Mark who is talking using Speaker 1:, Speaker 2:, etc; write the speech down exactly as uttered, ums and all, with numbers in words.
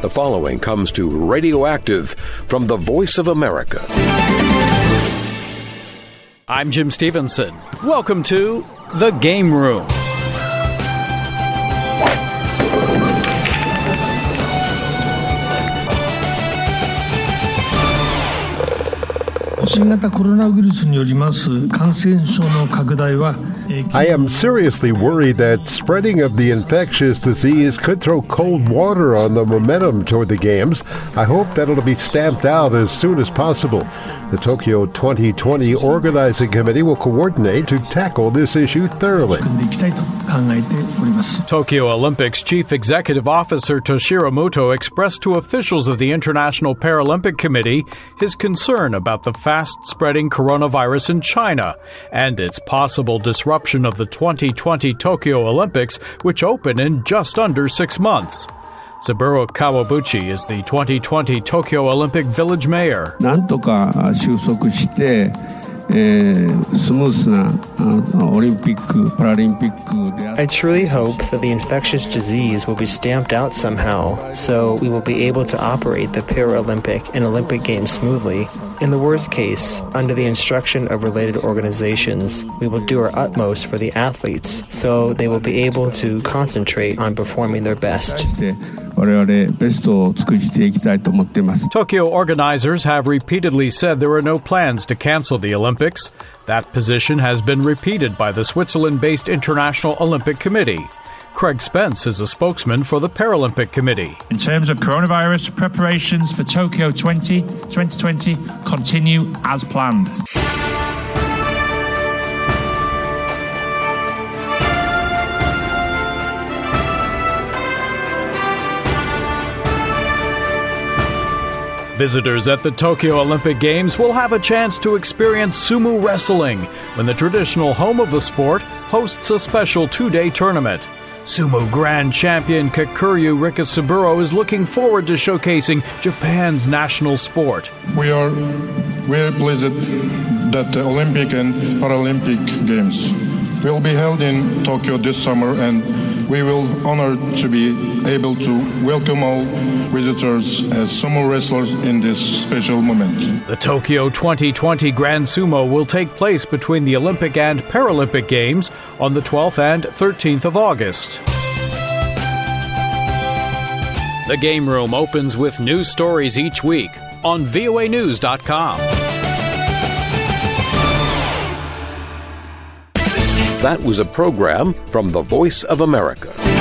Speaker 1: The following comes to Radioactive from the Voice of America.
Speaker 2: I'm Jim Stevenson. Welcome to The Game Room.
Speaker 3: 新型コロナウイルスによります感染症の拡大は
Speaker 4: I am seriously worried that spreading of the infectious disease could throw cold water on the momentum toward the games. I hope that it'll be stamped out as soon as possible. The Tokyo twenty twenty Organizing Committee will coordinate to tackle this issue thoroughly.
Speaker 2: Tokyo Olympics Chief Executive Officer Toshiro Muto expressed to officials of the International Paralympic Committee his concern about the fast-spreading coronavirus in China and its possible disruption of the twenty twenty Tokyo Olympics, which open in just under six months. Saburo Kawabuchi is the twenty twenty Tokyo Olympic Village Mayor.
Speaker 5: なんとか収束して、えー、スムースなオリンピック・パラリンピックである。
Speaker 6: I truly hope that the infectious disease will be stamped out somehow, so we will be able to operate the Paralympic and Olympic Games smoothly. In the worst case, under the instruction of related organizations, we will do our utmost for the athletes, so they will be able to concentrate on performing their best.
Speaker 2: Tokyo organizers have repeatedly said there are no plans to cancel the Olympics. That position has been repeated by the Switzerland-based International Olympic Committee. Craig Spence is a spokesman for the Paralympic Committee.
Speaker 7: In terms of coronavirus, preparations for Tokyo twenty twenty continue as planned.
Speaker 2: Visitors at the Tokyo Olympic Games will have a chance to experience sumo wrestling when the traditional home of the sport hosts a special two-day tournament. Sumo Grand Champion Kakuryu Rikasaburo is looking forward to showcasing Japan's national sport.
Speaker 8: We are very pleased that the Olympic and Paralympic Games will be held in Tokyo this summer, and we will honor to be able to welcome all visitors as sumo wrestlers in this special moment.
Speaker 2: The Tokyo twenty twenty Grand Sumo will take place between the Olympic and Paralympic Games on the twelfth and thirteenth of August. The Game Room opens with news stories each week on V O A news dot com.
Speaker 1: That was a program from the Voice of America.